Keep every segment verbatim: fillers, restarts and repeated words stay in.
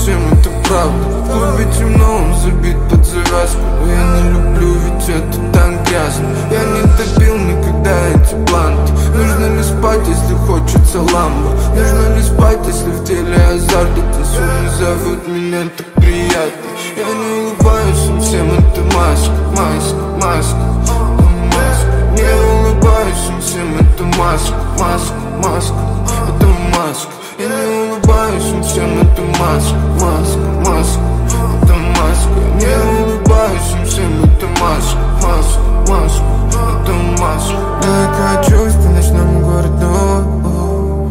всем это правда. В клубе темно, он забит под завязку. Но я не люблю, ведь это так грязно. Я не топил никогда эти бланты. Нужно ли спать, если хочется ламбо? Нужно ли спать, если в теле азарт? Эти суммы зовут меня так приятно. Я не улыбаюсь, им всем это маска, маска, маска, это маска. Не улыбаюсь, им всем это маска, маска, маска, это маска. Я не улыбаюсь, им всем это маска, маска, маска, это маска. Не улыбаюсь, им всем это маска, маска, маска, это маска. Я качусь по ночному городу,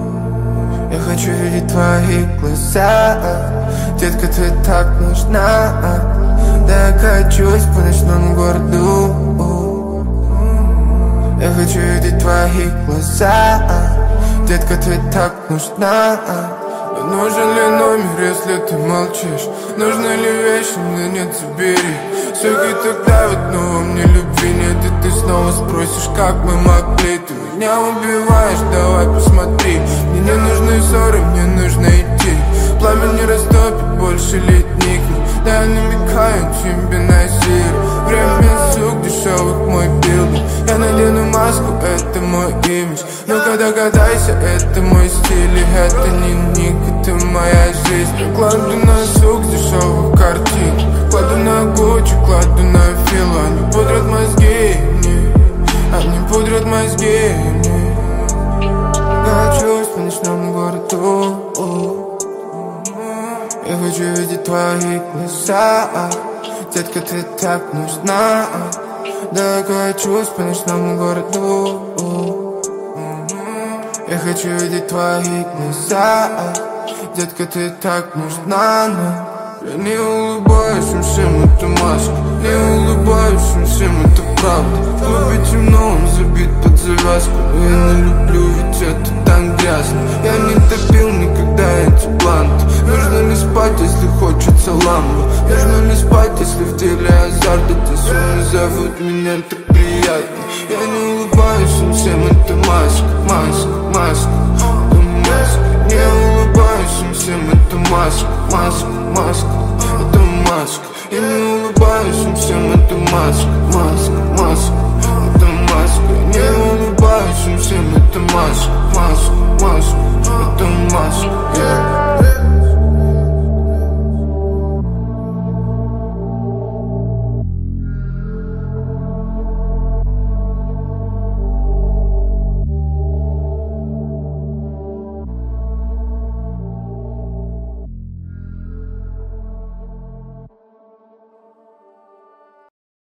я хочу видеть твои глаза. Детка, ты так нужна. Да, я качусь по ночному городу, я хочу видеть твои глаза. Детка, ты так нужна. Но нужен ли номер, если ты молчишь? Нужны ли вещи? Мне нет, забери. Суки так давят, но во мне любви нет. И ты снова спросишь, как мы могли. Ты меня убиваешь, давай посмотри. Мне не нужны ссоры, мне нужно идти. Пламя не растопит больше ледник. Да я намекаю тебе на сир. Время сук дешевых мой билдинг. Я надену маску, это мой имидж. Ну-ка догадайся, это мой стиль. И это не ник, это моя жизнь. Я кладу на сук дешевых картин. Кладу на Гуччи, кладу на Филу. Они пудрят мозги мне, они пудрят мозги мне. Качусь по ночному городу, я хочу видеть твои глаза. Детка, ты так нужна. Да, я качусь по ночному городу, я хочу видеть твои глаза. Детка, ты так нужна. Но я не улыбаюсь, им всем это маска. Не улыбаюсь, им всем это правда. В клубе темно, он забит под завязку. Но я не люблю, ведь это так грязно. Я не топил никогда эти бланты. Нужно ли спать, если хочется ламбо? Нужно ли спать, если в теле азарт? Эти суммы зовут меня так приятно. Я не улыбаюсь, им всем это маска, маска, маска, это маска. Не улыбаюсь, им всем это маска, маска, маска, это маска. Я не улыбаюсь, им всем это маска, маска, маска, это маска. Не улыбаюсь, им всем это маска, маска, маска, это маска. Yeah.